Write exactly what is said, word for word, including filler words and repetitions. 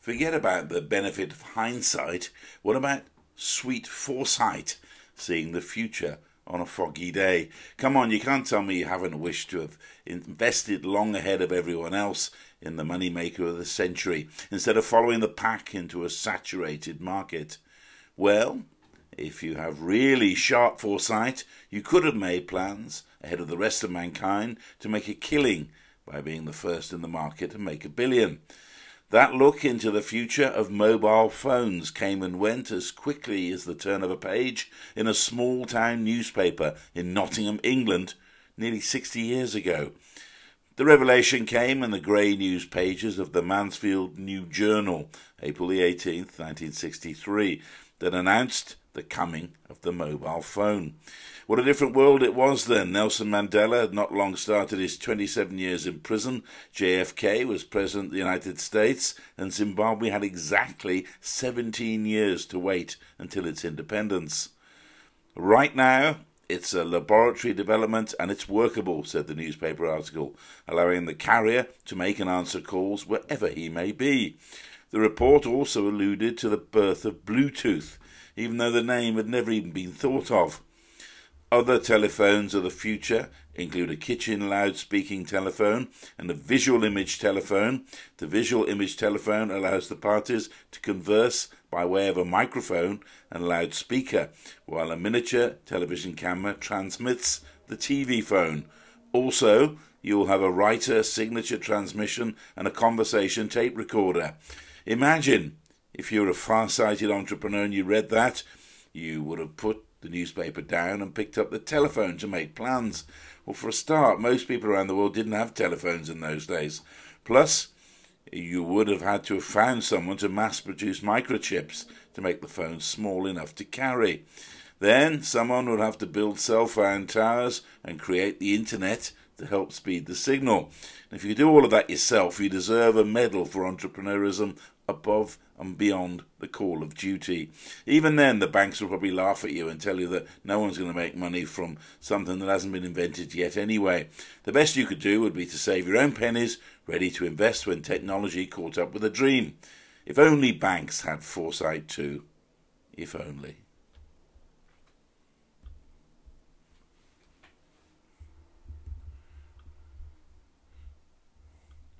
Forget about the benefit of hindsight. What about sweet foresight, seeing the future on a foggy day? Come on, you can't tell me you haven't wished to have invested long ahead of everyone else in the moneymaker of the century, instead of following the pack into a saturated market. Well, if you have really sharp foresight, you could have made plans ahead of the rest of mankind to make a killing by being the first in the market to make a billion. That look into the future of mobile phones came and went as quickly as the turn of a page in a small-town newspaper in Nottingham, England, nearly sixty years ago. The revelation came in the grey news pages of the Mansfield New Journal, April the eighteenth, nineteen sixty-three, that announced the coming of the mobile phone. What a different world it was then. Nelson Mandela had not long started his twenty-seven years in prison. J F K was President of the United States, and Zimbabwe had exactly seventeen years to wait until its independence. Right now, it's a laboratory development and it's workable, said the newspaper article, allowing the carrier to make and answer calls wherever he may be. The report also alluded to the birth of Bluetooth, even though the name had never even been thought of. Other telephones of the future include a kitchen loudspeaking telephone and a visual image telephone. The visual image telephone allows the parties to converse by way of a microphone and loudspeaker, while a miniature television camera transmits the T V phone. Also, you will have a writer signature transmission and a conversation tape recorder. Imagine if you're a far-sighted entrepreneur and you read that, you would have put the newspaper down and picked up the telephone to make plans. Well, for a start, most people around the world didn't have telephones in those days. Plus, you would have had to have found someone to mass-produce microchips to make the phone small enough to carry. Then, someone would have to build cell phone towers and create the internet to help speed the signal. And if you do all of that yourself, you deserve a medal for entrepreneurism above and beyond the call of duty. Even then, the banks will probably laugh at you and tell you that no one's going to make money from something that hasn't been invented yet anyway. The best you could do would be to save your own pennies, ready to invest when technology caught up with a dream. If only banks had foresight too. If only.